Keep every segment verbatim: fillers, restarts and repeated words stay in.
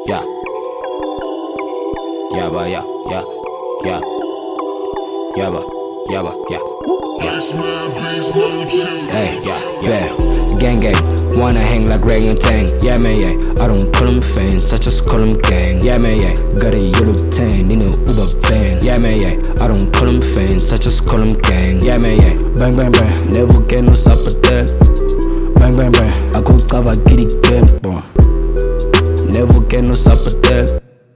yeah, yabba, yeah, yeah, yeah, yabba, yabba, yeah, yeah. Hey, yeah, yeah. Gang gang, wanna hang like Rag and Tang. Yeah, man, yeah. I don't call them fans, I just call them gang. Yeah, man, yeah. Got a yellow tan in a Uber van. Yeah, man, yeah. I don't call them fans, I just call them gang. Yeah, man, yeah. Bang, bang, bang. Never get no supper there. Bang, bang, bang. I go cover kitty game, boy. Never get no supper there.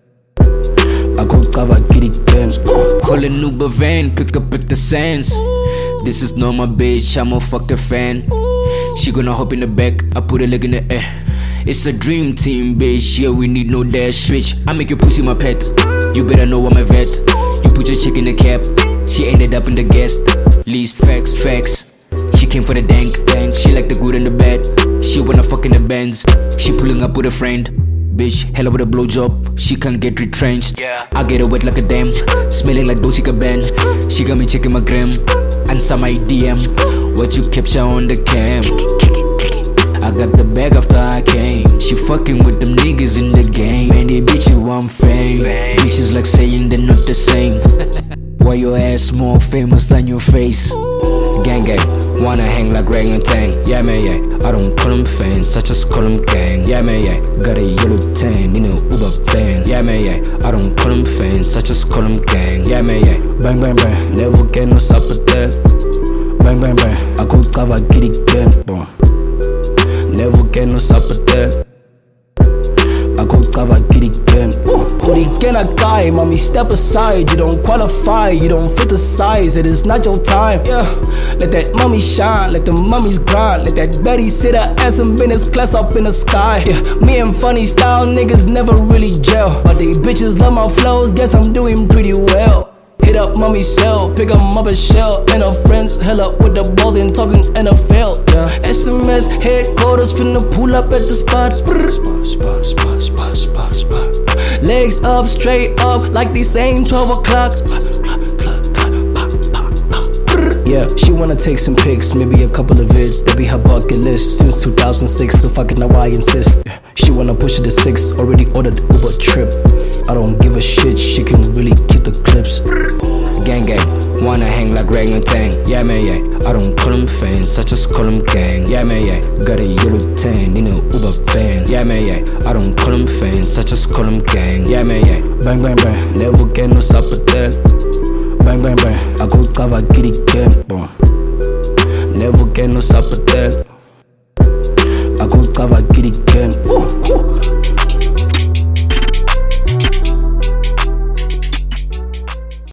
I go cover kitty games. Call an Uber van, pick up at the sands. This is not my bitch, I'm a fucking fan. She gonna hop in the back, I put a leg in the air. It's a dream team, bitch, yeah, we need no dash. Bitch, I make your pussy my pet. You better know I'm a vet. You put your chick in the cab, she ended up in the guest. Least facts, facts. She came for the dank, dank. She like the good and the bad. She wanna fuck in the Benz. She pulling up with a friend. Bitch, hella with a blowjob, she can't get retrenched. Yeah. I get her wet like a dam, smelling like Dolce Gabbana. She got me checking my gram, answer my D M. What you capture on the cam? I got the bag after I came. She fucking with them niggas in the game. Man, they bitch you want fame. Bitches like saying they're not the same. Why your ass more famous than your face? Gang gang, wanna hang like Rag and Tang. Yeah man, yeah. I don't call them fans, I just call them gang. Yeah man, yeah. Got a yellow tan in a Uber van. Yeah man, yeah. I don't call them fans, I just call them gang. Yeah man, yeah. Bang bang bang, never get no supper there. Bang bang bang, I go cover kitty game, boy. Never get no supper there. I go cover kitty game. Urigena guy, mommy step aside. You don't qualify, you don't fit the size. It is not your time. Yeah, let that mommy shine, let the mummies grind. Let that Betty sit her ass in business class up in the sky. Yeah, me and funny style niggas never really gel, but they bitches love my flows. Guess I'm doing pretty well. Hit up mommy's cell, pick 'em up a shell. And her friends hell up with the balls and talking N F L. Yeah. S M S headquarters finna pull up at the spot. Spot, spot, spot, spot, spot, spot. Legs up, straight up, like they saying twelve o'clock. Yeah, she wanna take some pics, maybe a couple of vids. That be her bucket list since two thousand six, so fucking now I insist. She wanna push it to six, already ordered the Uber trip. I don't give a shit, she can really keep the clips. Gang gang, wanna hang like Rag and Tang. Yeah man, yeah. I don't call them fans, I just call them gang. Yeah man, yeah. Got a yellow tan in a Uber van. Yeah man, yeah. I don't call them fans, I just call them gang. Yeah man, yeah. Bang bang bang, never get no supper there. Bang bang bang, I go cover kitty game, boy. Never get no supper there. I go cover kitty game.